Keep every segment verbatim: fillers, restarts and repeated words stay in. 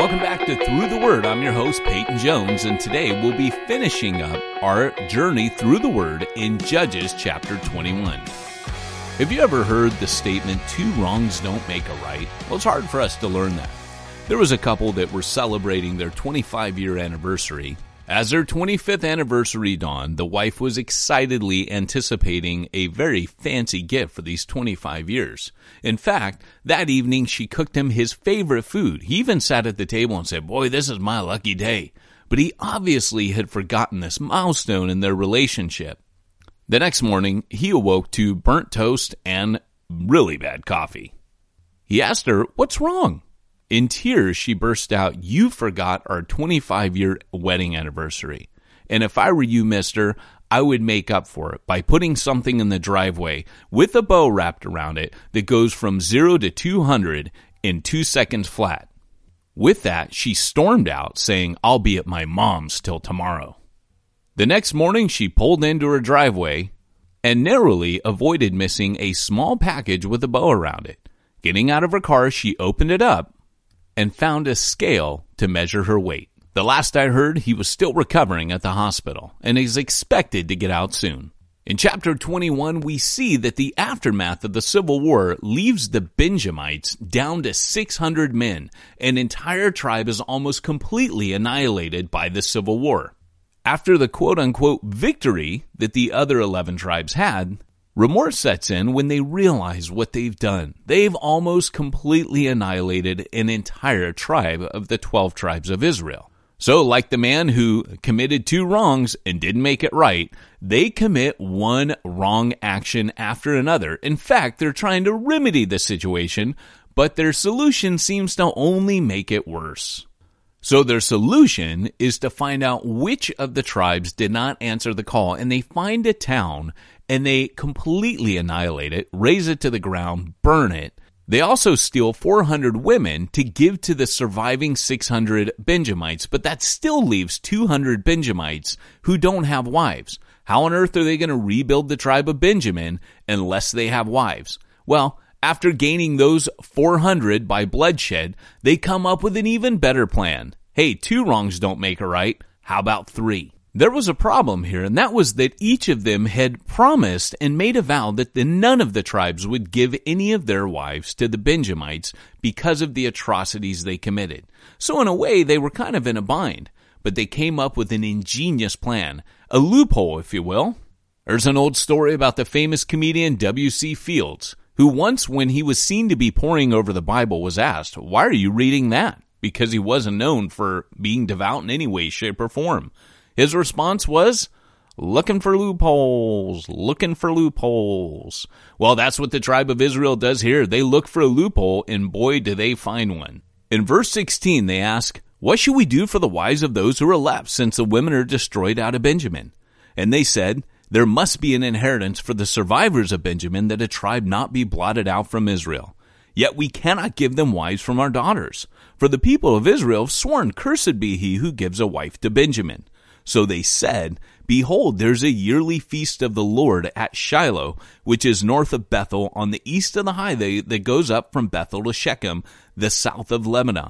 Welcome back to Through the Word. I'm your host, Peyton Jones, and today we'll be finishing up our journey through the Word in Judges chapter twenty-one. Have you ever heard the statement, two wrongs don't make a right? Well, it's hard for us to learn that. There was a couple that were celebrating their twenty-five year anniversary. As their twenty-fifth anniversary dawned, the wife was excitedly anticipating a very fancy gift for these twenty-five years. In fact, that evening she cooked him his favorite food. He even sat at the table and said, "Boy, this is my lucky day." But he obviously had forgotten this milestone in their relationship. The next morning, he awoke to burnt toast and really bad coffee. He asked her, "What's wrong?" In tears, she burst out, "You forgot our twenty-five year wedding anniversary. And if I were you, mister, I would make up for it by putting something in the driveway with a bow wrapped around it that goes from zero to two hundred in two seconds flat." With that, she stormed out, saying, "I'll be at my mom's till tomorrow." The next morning, she pulled into her driveway and narrowly avoided missing a small package with a bow around it. Getting out of her car, she opened it up and found a scale to measure her weight. The last I heard, he was still recovering at the hospital and is expected to get out soon. In chapter twenty-one, we see that the aftermath of the Civil War leaves the Benjamites down to six hundred men. An entire tribe is almost completely annihilated by the Civil War. After the quote-unquote victory that the other eleven tribes had, remorse sets in when they realize what they've done. They've almost completely annihilated an entire tribe of the twelve tribes of Israel. So, like the man who committed two wrongs and didn't make it right, they commit one wrong action after another. In fact, they're trying to remedy the situation, but their solution seems to only make it worse. So their solution is to find out which of the tribes did not answer the call, and they find a town and they completely annihilate it, raze it to the ground, burn it. They also steal four hundred women to give to the surviving six hundred Benjamites, but that still leaves two hundred Benjamites who don't have wives. How on earth are they going to rebuild the tribe of Benjamin unless they have wives? Well, after gaining those four hundred by bloodshed, they come up with an even better plan. Hey, two wrongs don't make a right. How about three? There was a problem here, and that was that each of them had promised and made a vow that the, none of the tribes would give any of their wives to the Benjamites because of the atrocities they committed. So in a way, they were kind of in a bind, but they came up with an ingenious plan, a loophole, if you will. There's an old story about the famous comedian W C Fields, who once, when he was seen to be poring over the Bible, was asked, "Why are you reading that?" Because he wasn't known for being devout in any way, shape, or form. His response was, "Looking for loopholes, looking for loopholes." Well, that's what the tribe of Israel does here. They look for a loophole, and boy, do they find one. In verse sixteen, they ask, "What should we do for the wives of those who are left, since the women are destroyed out of Benjamin?" And they said, "There must be an inheritance for the survivors of Benjamin, that a tribe not be blotted out from Israel. Yet we cannot give them wives from our daughters. For the people of Israel have sworn, cursed be he who gives a wife to Benjamin." So they said, "Behold, there's a yearly feast of the Lord at Shiloh, which is north of Bethel, on the east of the highway that goes up from Bethel to Shechem, the south of Lebanah."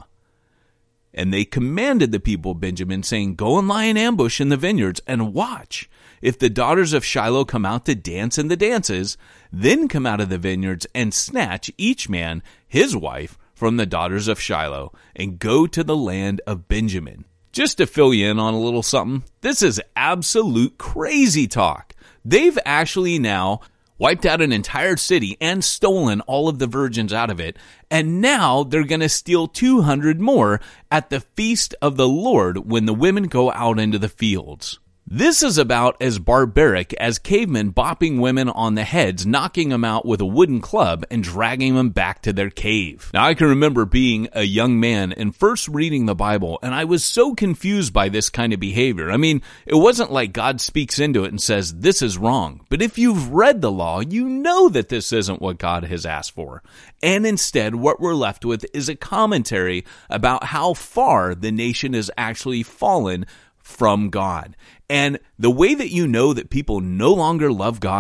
And they commanded the people of Benjamin, saying, "Go and lie in ambush in the vineyards, and watch. If the daughters of Shiloh come out to dance in the dances, then come out of the vineyards and snatch each man his wife from the daughters of Shiloh, and go to the land of Benjamin." Just to fill you in on a little something, this is absolute crazy talk. They've actually now wiped out an entire city and stolen all of the virgins out of it, and now they're going to steal two hundred more at the feast of the Lord when the women go out into the fields. This is about as barbaric as cavemen bopping women on the heads, knocking them out with a wooden club, and dragging them back to their cave. Now, I can remember being a young man and first reading the Bible, and I was so confused by this kind of behavior. I mean, it wasn't like God speaks into it and says, "This is wrong." But if you've read the law, you know that this isn't what God has asked for. And instead, what we're left with is a commentary about how far the nation has actually fallen from God. And the way that you know that people no longer love God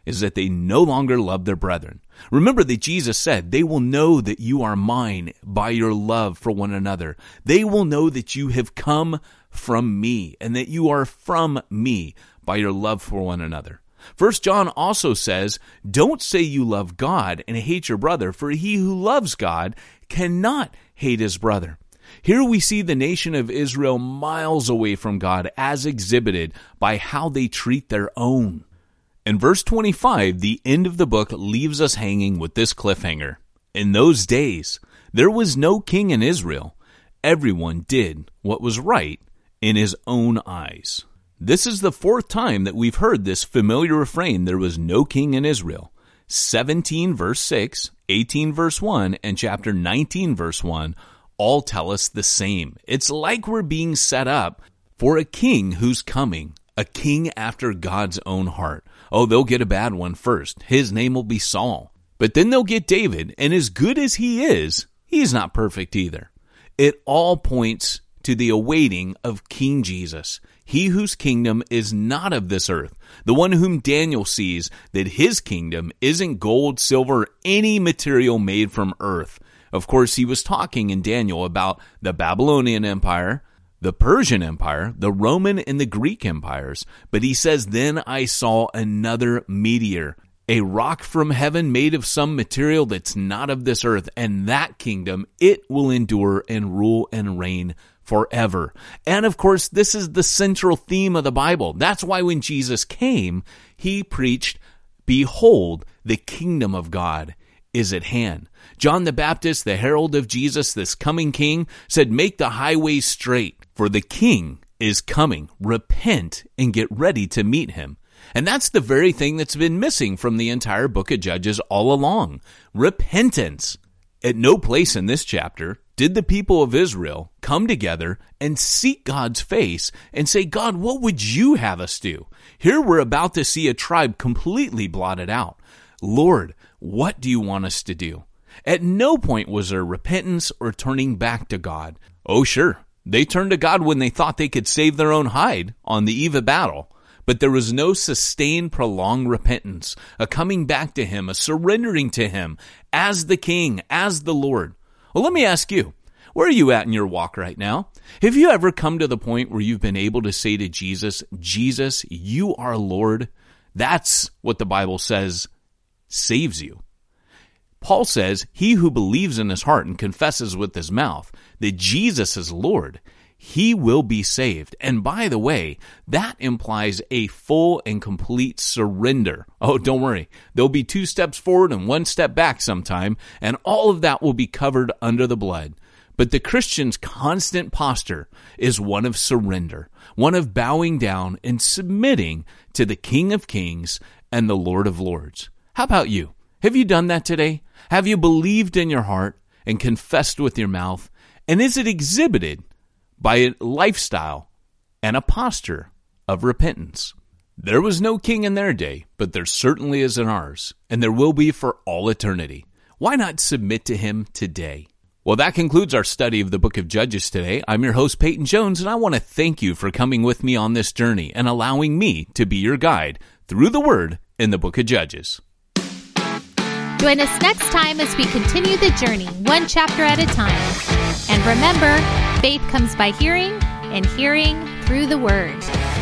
is that they no longer love their brethren. Remember that Jesus said, they will know that you are mine by your love for one another. They will know that you have come from me and that you are from me by your love for one another. First John also says, don't say you love God and hate your brother, for he who loves God cannot hate his brother. Here we see the nation of Israel miles away from God as exhibited by how they treat their own. In verse twenty-five, the end of the book leaves us hanging with this cliffhanger. In those days, there was no king in Israel. Everyone did what was right in his own eyes. This is the fourth time that we've heard this familiar refrain, there was no king in Israel. seventeen verse six, eighteen verse one, and chapter nineteen verse one all tell us the same. It's like we're being set up for a king who's coming, a king after God's own heart. Oh, they'll get a bad one first. His name will be Saul. But then they'll get David, and as good as he is, he's not perfect either. It all points to the awaiting of King Jesus, he whose kingdom is not of this earth, the one whom Daniel sees that his kingdom isn't gold, silver, any material made from earth. Of course, he was talking in Daniel about the Babylonian Empire, the Persian Empire, the Roman and the Greek empires. But he says, then I saw another meteor, a rock from heaven made of some material that's not of this earth, and that kingdom, it will endure and rule and reign forever. And of course, this is the central theme of the Bible. That's why when Jesus came, he preached, behold, the kingdom of God is at hand. John the Baptist, the herald of Jesus, this coming king, said, make the highways straight, for the king is coming. Repent and get ready to meet him. And that's the very thing that's been missing from the entire book of Judges all along. Repentance. At no place in this chapter did the people of Israel come together and seek God's face and say, God, what would you have us do? Here we're about to see a tribe completely blotted out. Lord, what do you want us to do? At no point was there repentance or turning back to God. Oh, sure, they turned to God when they thought they could save their own hide on the eve of battle. But there was no sustained, prolonged repentance, a coming back to him, a surrendering to him as the king, as the Lord. Well, let me ask you, where are you at in your walk right now? Have you ever come to the point where you've been able to say to Jesus, Jesus, you are Lord? That's what the Bible says saves you. Paul says, he who believes in his heart and confesses with his mouth that Jesus is Lord, he will be saved. And by the way, that implies a full and complete surrender. Oh, don't worry. There'll be two steps forward and one step back sometime, and all of that will be covered under the blood. But the Christian's constant posture is one of surrender, one of bowing down and submitting to the King of Kings and the Lord of Lords. How about you? Have you done that today? Have you believed in your heart and confessed with your mouth? And is it exhibited by a lifestyle and a posture of repentance? There was no king in their day, but there certainly is in ours, and there will be for all eternity. Why not submit to him today? Well, that concludes our study of the book of Judges today. I'm your host, Peyton Jones, and I want to thank you for coming with me on this journey and allowing me to be your guide through the word in the book of Judges. Join us next time as we continue the journey, one chapter at a time. And remember, faith comes by hearing, and hearing through the Word.